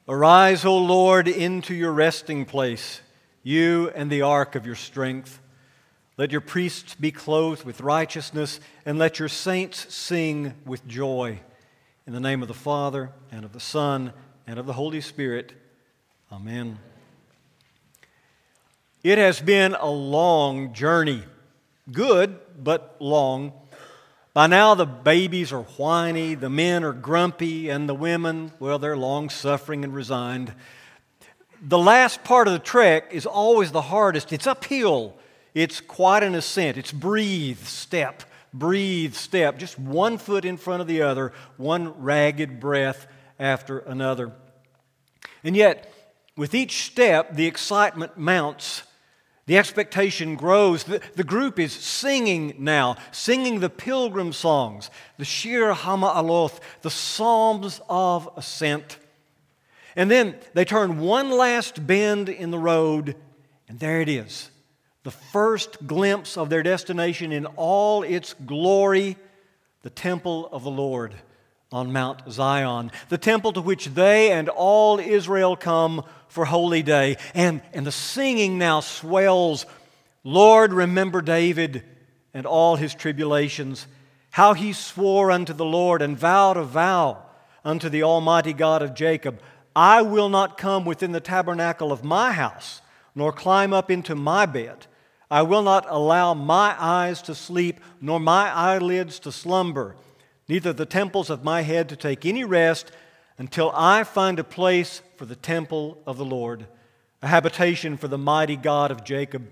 Arise, O Lord, into your resting place, you and the ark of your strength. Let your priests be clothed with righteousness, and let your saints sing with joy. In the name of the Father, and of the Son, and of the Holy Spirit. Amen. It has been a long journey. Good, but long. By now the babies are whiny, the men are grumpy, and the women, well, they're long-suffering and resigned. The last part of the trek is always the hardest. It's uphill. It's quite an ascent. It's breathe, step, just one foot in front of the other, one ragged breath after another. And yet, with each step, the excitement mounts. The expectation grows. The group is singing now, singing the pilgrim songs, the Shir HaMa'alot, the Psalms of Ascent. And then they turn one last bend in the road, and there it is, the first glimpse of their destination in all its glory, the temple of the Lord on Mount Zion, the temple to which they and all Israel come for Holy Day. And the singing now swells. Lord, remember David and all his tribulations, how he swore unto the Lord and vowed a vow unto the Almighty God of Jacob. I will not come within the tabernacle of my house, nor climb up into my bed. I will not allow my eyes to sleep, nor my eyelids to slumber, neither the temples of my head to take any rest, until I find a place for the temple of the Lord, a habitation for the mighty God of Jacob.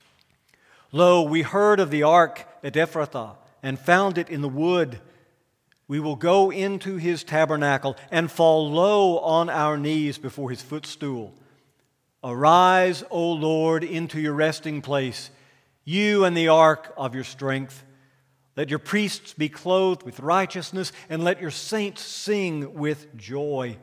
Lo, we heard of the ark at Ephrathah, and found it in the wood. We will go into his tabernacle, and fall low on our knees before his footstool. Arise, O Lord, into your resting place, you and the ark of your strength. Let your priests be clothed with righteousness, and let your saints sing with joy.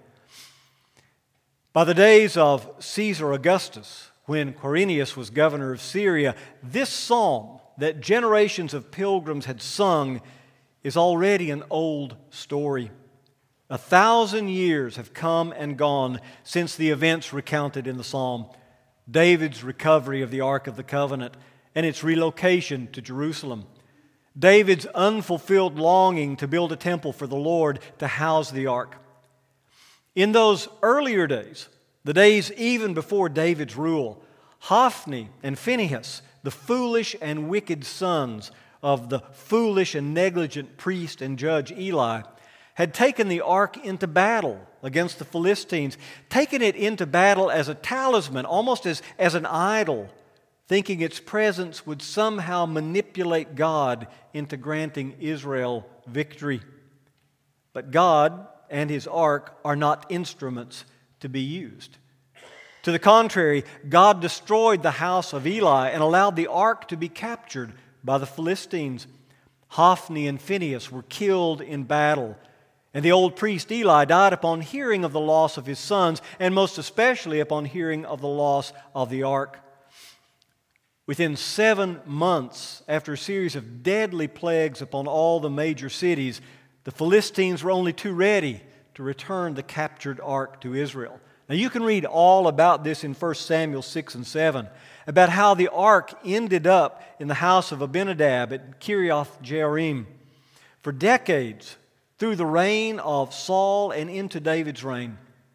By the days of Caesar Augustus, when Quirinius was governor of Syria, this psalm that generations of pilgrims had sung is already an old story. 1,000 years have come and gone since the events recounted in the psalm. David's recovery of the Ark of the Covenant and its relocation to Jerusalem. David's unfulfilled longing to build a temple for the Lord to house the ark. In those earlier days, the days even before David's rule, Hophni and Phinehas, the foolish and wicked sons of the foolish and negligent priest and judge Eli, had taken the ark into battle against the Philistines, taken it into battle as a talisman, almost as an idol, thinking its presence would somehow manipulate God into granting Israel victory. But God and his ark are not instruments to be used. To the contrary, God destroyed the house of Eli and allowed the ark to be captured by the Philistines. Hophni and Phinehas were killed in battle, and the old priest Eli died upon hearing of the loss of his sons, and most especially upon hearing of the loss of the ark. Within 7 months, after a series of deadly plagues upon all the major cities, the Philistines were only too ready to return the captured ark to Israel. Now you can read all about this in 1 Samuel 6 and 7, about how the ark ended up in the house of Abinadab at Kiriath Jearim. For decades, through the reign of Saul and into David's reign.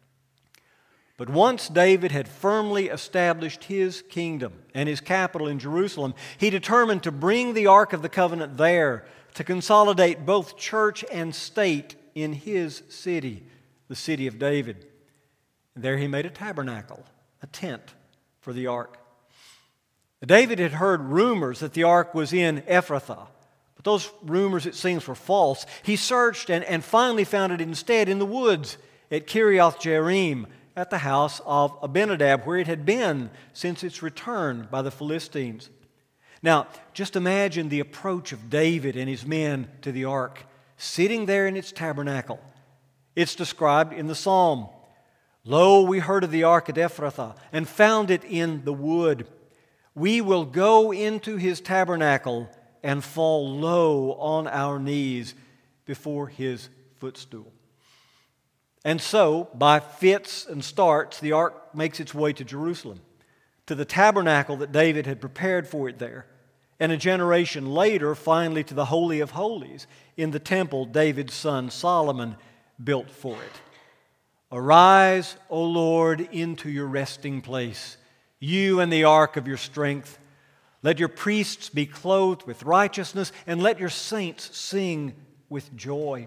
But once David had firmly established his kingdom and his capital in Jerusalem, he determined to bring the Ark of the Covenant there to consolidate both church and state in his city, the city of David. And there he made a tabernacle, a tent for the Ark. David had heard rumors that the Ark was in Ephrathah, but those rumors, it seems, were false. He searched and finally found it instead in the woods at Kiriath Jearim, at the house of Abinadab, where it had been since its return by the Philistines. Now, just imagine the approach of David and his men to the ark, sitting there in its tabernacle. It's described in the psalm. Lo, we heard of the ark at Ephrathah, and found it in the wood. We will go into his tabernacle and fall low on our knees before his footstool. And so, by fits and starts, the ark makes its way to Jerusalem, to the tabernacle that David had prepared for it there, and a generation later, finally to the Holy of Holies in the temple David's son Solomon built for it. Arise, O Lord, into your resting place, you and the ark of your strength. Let your priests be clothed with righteousness, and let your saints sing with joy.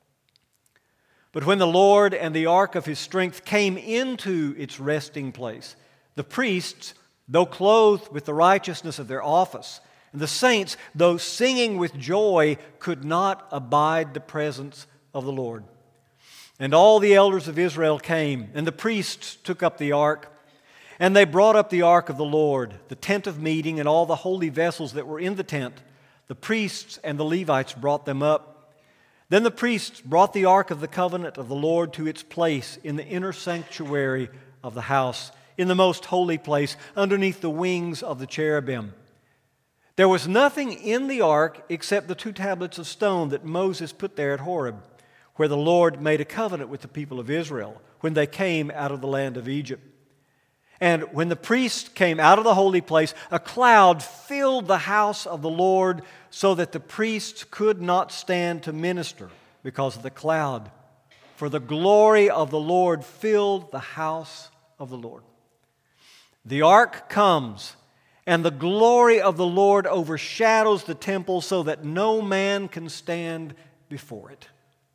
But when the Lord and the ark of his strength came into its resting place, the priests, though clothed with the righteousness of their office, and the saints, though singing with joy, could not abide the presence of the Lord. And all the elders of Israel came, and the priests took up the ark, and they brought up the ark of the Lord, the tent of meeting, and all the holy vessels that were in the tent. The priests and the Levites brought them up. Then the priests brought the ark of the covenant of the Lord to its place in the inner sanctuary of the house, in the most holy place, underneath the wings of the cherubim. There was nothing in the ark except the 2 tablets of stone that Moses put there at Horeb, where the Lord made a covenant with the people of Israel when they came out of the land of Egypt. And when the priests came out of the holy place, a cloud filled the house of the Lord so that the priests could not stand to minister because of the cloud. For the glory of the Lord filled the house of the Lord. The ark comes, and the glory of the Lord overshadows the temple so that no man can stand before it.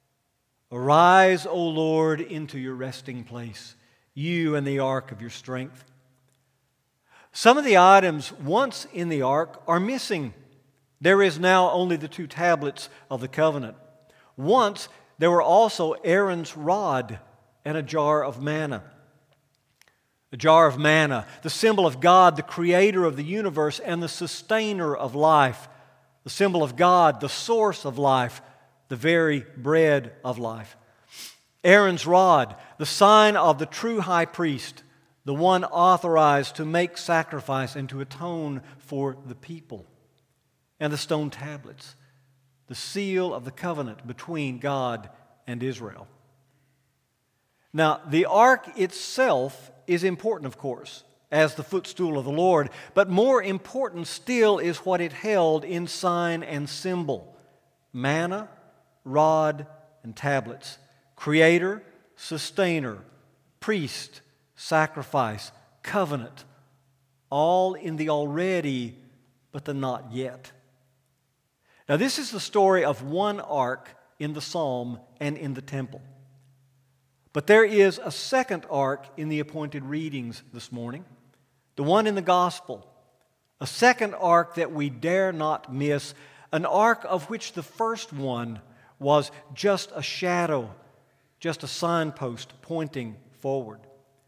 Arise, O Lord, into your resting place, you and the ark of your strength. Some of the items once in the ark are missing. There is now only the 2 tablets of the covenant. Once there were also Aaron's rod and a jar of manna. A jar of manna, the symbol of God, the creator of the universe and the sustainer of life. The symbol of God, the source of life, the very bread of life. Aaron's rod, the sign of the true high priest, the one authorized to make sacrifice and to atone for the people. And the stone tablets, the seal of the covenant between God and Israel. Now, the ark itself is important, of course, as the footstool of the Lord, but more important still is what it held in sign and symbol: manna, rod, and tablets. Creator, sustainer, priest, sacrifice, covenant, all in the already but the not yet. Now, this is the story of one ark in the psalm and in the temple. But there is a second ark in the appointed readings this morning, the one in the gospel, a second ark that we dare not miss, an ark of which the first one was just a shadow, just a signpost pointing forward.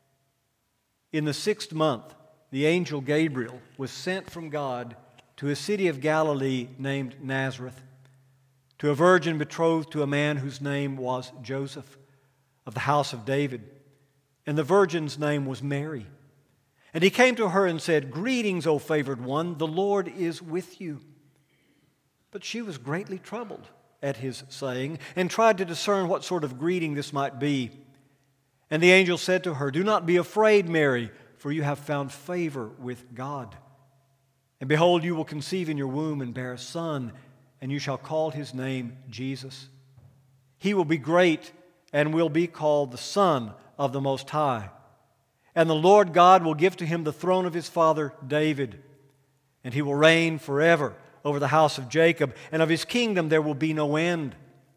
In the 6th month, the angel Gabriel was sent from God to a city of Galilee named Nazareth, to a virgin betrothed to a man whose name was Joseph, of the house of David, and the virgin's name was Mary. And he came to her and said, "Greetings, O favored one, the Lord is with you." But she was greatly troubled at his saying, and tried to discern what sort of greeting this might be. And the angel said to her, "Do not be afraid, Mary, for you have found favor with God. And behold, you will conceive in your womb and bear a son, and you shall call his name Jesus. He will be great and will be called the Son of the Most High. And the Lord God will give to him the throne of his father David, and he will reign forever over the house of Jacob, and of his kingdom there will be no end."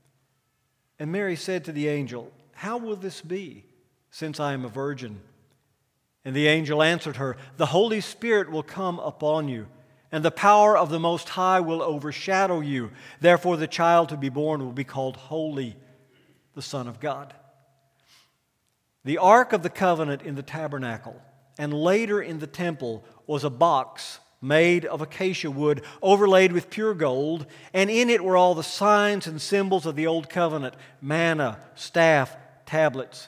And Mary said to the angel, "How will this be, since I am a virgin?" And the angel answered her, "The Holy Spirit will come upon you, and the power of the Most High will overshadow you. Therefore the child to be born will be called Holy, the Son of God." The Ark of the Covenant in the tabernacle and later in the temple was a box made of acacia wood, overlaid with pure gold, and in it were all the signs and symbols of the Old Covenant: manna, staff, tablets.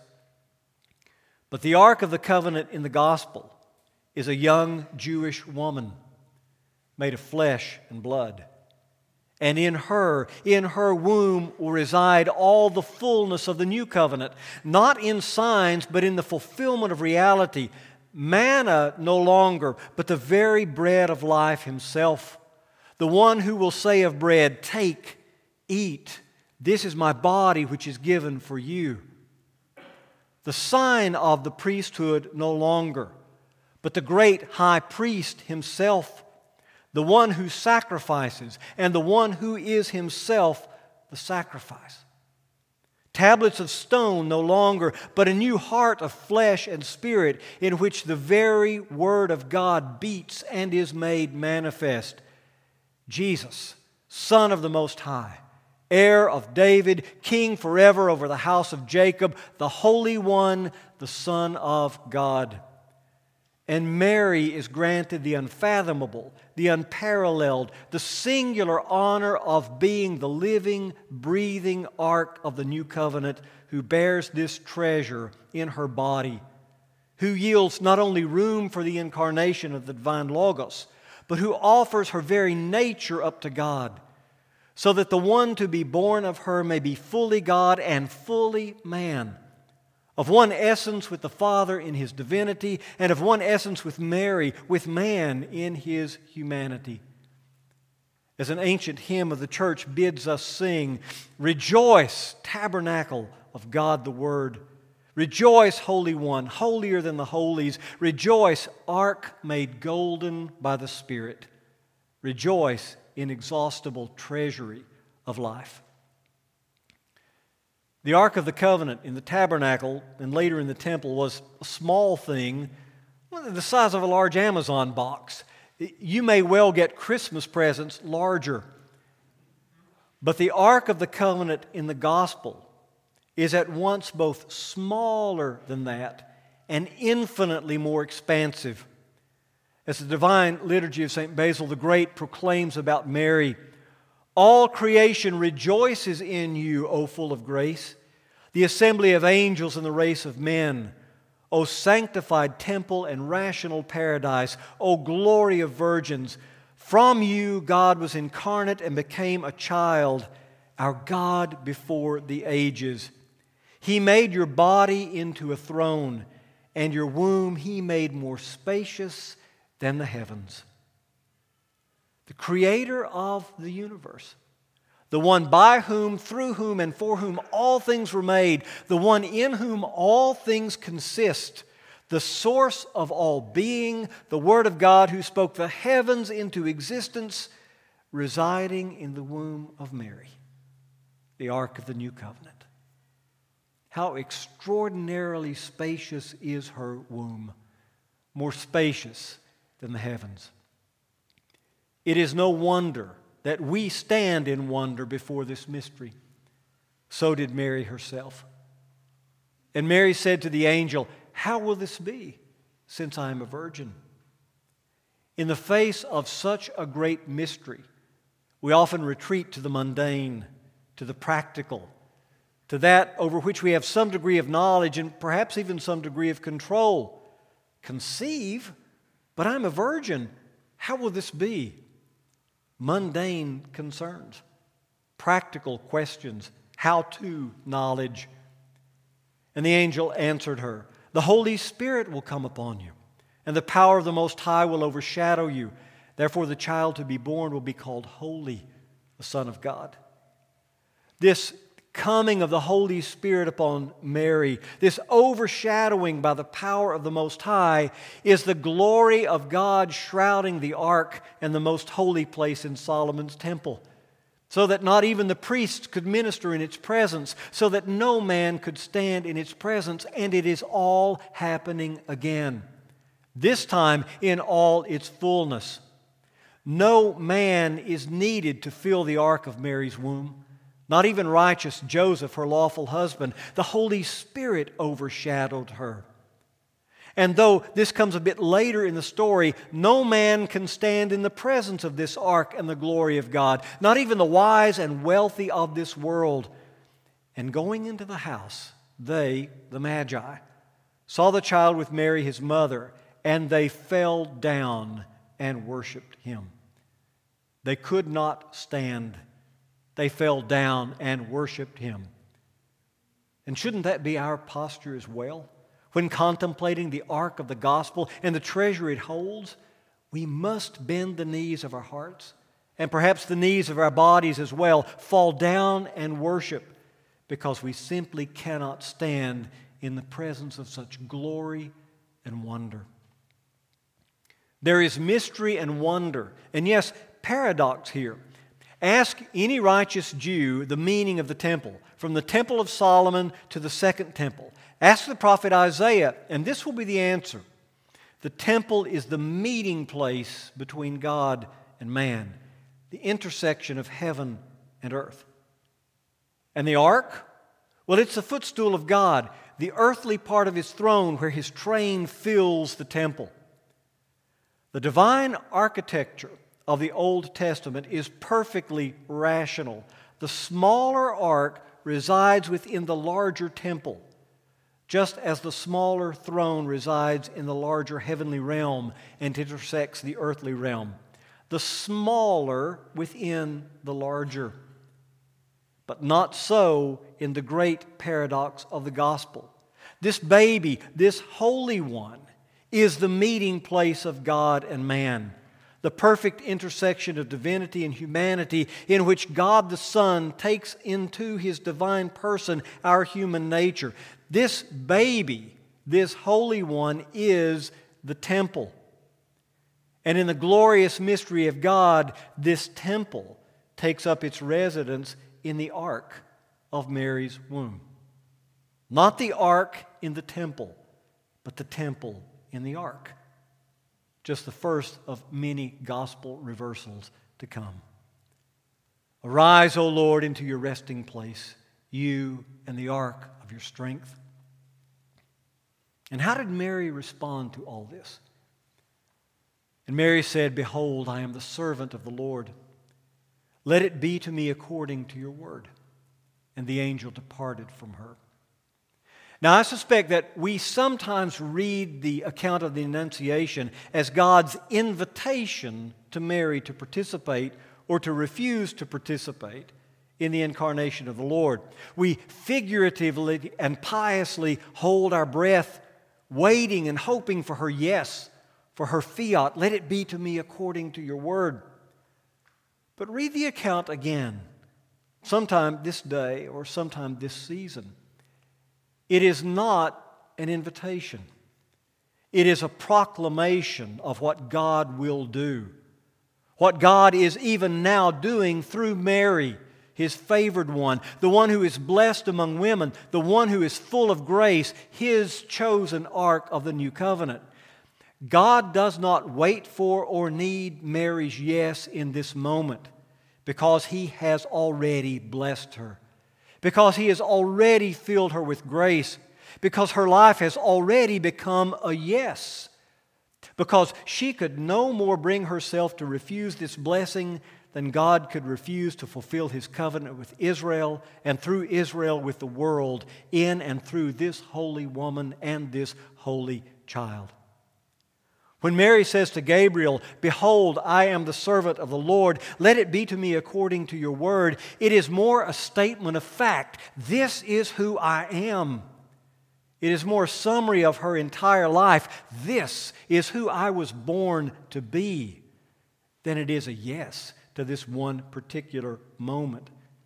But the Ark of the Covenant in the Gospel is a young Jewish woman made of flesh and blood. And in her womb will reside all the fullness of the new covenant, not in signs, but in the fulfillment of reality. Manna no longer, but the very bread of life himself. The one who will say of bread, take, eat, this is my body which is given for you. The sign of the priesthood no longer, but the great high priest himself, the one who sacrifices, and the one who is himself the sacrifice. Tablets of stone no longer, but a new heart of flesh and spirit, in which the very Word of God beats and is made manifest. Jesus, Son of the Most High, heir of David, King forever over the house of Jacob, the Holy One, the Son of God. And Mary is granted the unfathomable, the unparalleled, the singular honor of being the living, breathing ark of the new covenant, who bears this treasure in her body, who yields not only room for the incarnation of the divine Logos, but who offers her very nature up to God, so that the one to be born of her may be fully God and fully man, of one essence with the Father in His divinity, and of one essence with Mary, with man in His humanity. As an ancient hymn of the church bids us sing, rejoice, tabernacle of God the Word. Rejoice, Holy One, holier than the holies. Rejoice, ark made golden by the Spirit. Rejoice, inexhaustible treasury of life. The Ark of the Covenant in the tabernacle and later in the temple was a small thing, the size of a large Amazon box. You may well get Christmas presents larger. But the Ark of the Covenant in the gospel is at once both smaller than that and infinitely more expansive. As the Divine Liturgy of St. Basil the Great proclaims about Mary, all creation rejoices in you, O full of grace, the assembly of angels and the race of men, O sanctified temple and rational paradise, O glory of virgins. From you God was incarnate and became a child, our God before the ages. He made your body into a throne, and your womb He made more spacious than the heavens. The Creator of the universe, the one by whom, through whom, and for whom all things were made, the one in whom all things consist, the source of all being, the Word of God who spoke the heavens into existence, residing in the womb of Mary, the Ark of the New Covenant. How extraordinarily spacious is her womb, more spacious than the heavens. It is no wonder that we stand in wonder before this mystery. So did Mary herself. And Mary said to the angel, how will this be, since I am a virgin? In the face of such a great mystery, we often retreat to the mundane, to the practical, to that over which we have some degree of knowledge and perhaps even some degree of control. Conceive? But I'm a virgin. How will this be? Mundane concerns, practical questions, how-to knowledge. And the angel answered her, the Holy Spirit will come upon you, and the power of the Most High will overshadow you. Therefore the child to be born will be called Holy, the Son of God. This coming of the Holy Spirit upon Mary, this overshadowing by the power of the Most High, is the glory of God shrouding the ark and the most holy place in Solomon's temple, so that not even the priests could minister in its presence, so that no man could stand in its presence, and it is all happening again, this time in all its fullness. No man is needed to fill the ark of Mary's womb. Not even righteous Joseph, her lawful husband. The Holy Spirit overshadowed her. And though this comes a bit later in the story, no man can stand in the presence of this ark and the glory of God, not even the wise and wealthy of this world. And going into the house, they, the Magi, saw the child with Mary his mother, and they fell down and worshiped him. They could not stand They fell down and worshiped Him. And shouldn't that be our posture as well? When contemplating the ark of the gospel and the treasure it holds, we must bend the knees of our hearts, and perhaps the knees of our bodies as well, fall down and worship, because we simply cannot stand in the presence of such glory and wonder. There is mystery and wonder, and yes, paradox here. Ask any righteous Jew the meaning of the temple, from the Temple of Solomon to the Second Temple. Ask the prophet Isaiah, and this will be the answer. The temple is the meeting place between God and man, the intersection of heaven and earth. And the ark? Well, it's the footstool of God, the earthly part of His throne where His train fills the temple. The divine architecture of the Old Testament is perfectly rational. The smaller ark resides within the larger temple, just as the smaller throne resides in the larger heavenly realm and intersects the earthly realm. The smaller within the larger. But not so in the great paradox of the gospel. This baby, this Holy One, is the meeting place of God and man, the perfect intersection of divinity and humanity in which God the Son takes into His divine person our human nature. This baby, this Holy One, is the temple. And in the glorious mystery of God, this temple takes up its residence in the ark of Mary's womb. Not the ark in the temple, but the temple in the ark. Just the first of many gospel reversals to come. Arise, O Lord, into your resting place, you and the ark of your strength. And how did Mary respond to all this? And Mary said, Behold, I am the servant of the Lord. Let it be to me according to your word. And the angel departed from her. Now, I suspect that we sometimes read the account of the Annunciation as God's invitation to Mary to participate or to refuse to participate in the incarnation of the Lord. We figuratively and piously hold our breath, waiting and hoping for her yes, for her fiat, let it be to me according to your word. But read the account again, sometime this day or sometime this season. It is not an invitation. It is a proclamation of what God will do. What God is even now doing through Mary, His favored one, the one who is blessed among women, the one who is full of grace, His chosen ark of the new covenant. God does not wait for or need Mary's yes in this moment because He has already blessed her. Because He has already filled her with grace. Because her life has already become a yes. Because she could no more bring herself to refuse this blessing than God could refuse to fulfill His covenant with Israel and through Israel with the world in and through this holy woman and this holy child. When Mary says to Gabriel, Behold, I am the servant of the Lord, let it be to me according to your word, it is more a statement of fact. This is who I am. It is more a summary of her entire life. This is who I was born to be, than it is a yes to this one particular moment.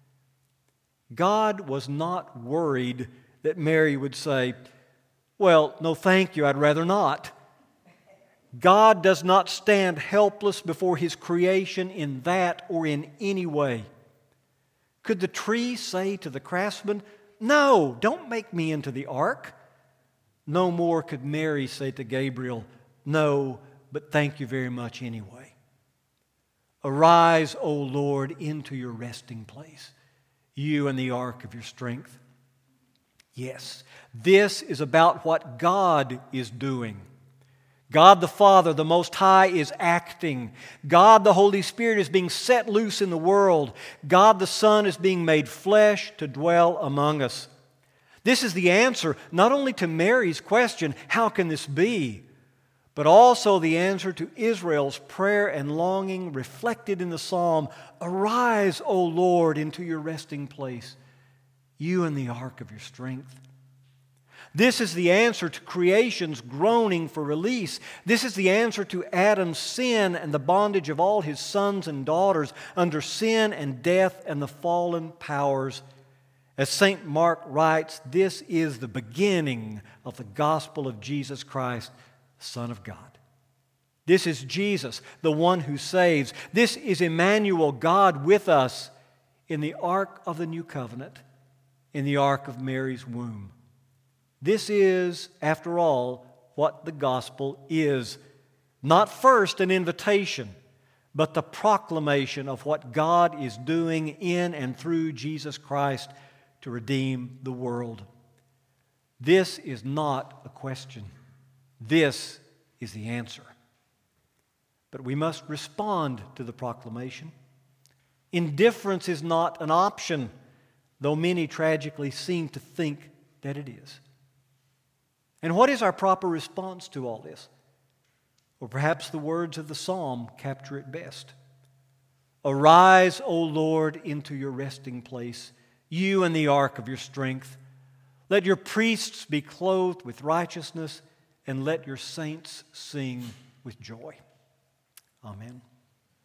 God was not worried that Mary would say, Well, no thank you, I'd rather not. God does not stand helpless before His creation in that or in any way. Could the tree say to the craftsman, No, don't make me into the ark? No more could Mary say to Gabriel, No, but thank you very much anyway. Arise, O Lord, into your resting place, you and the ark of your strength. Yes, this is about what God is doing. God the Father, the Most High, is acting. God the Holy Spirit is being set loose in the world. God the Son is being made flesh to dwell among us. This is the answer not only to Mary's question, how can this be? but also the answer to Israel's prayer and longing reflected in the psalm, "Arise, O Lord, into your resting place, you in the ark of your strength." This is the answer to creation's groaning for release. This is the answer to Adam's sin and the bondage of all his sons and daughters under sin and death and the fallen powers. As St. Mark writes, this is the beginning of the gospel of Jesus Christ, the Son of God. This is Jesus, the one who saves. This is Emmanuel, God with us, in the ark of the new covenant, in the ark of Mary's womb. This is, after all, what the gospel is. Not first an invitation, but the proclamation of what God is doing in and through Jesus Christ to redeem the world. This is not a question. This is the answer. But we must respond to the proclamation. Indifference is not an option, though many tragically seem to think that it is. And what is our proper response to all this? Or perhaps the words of the psalm capture it best. Arise, O Lord, into your resting place, you in the ark of your strength. Let your priests be clothed with righteousness, and let your saints sing with joy. Amen.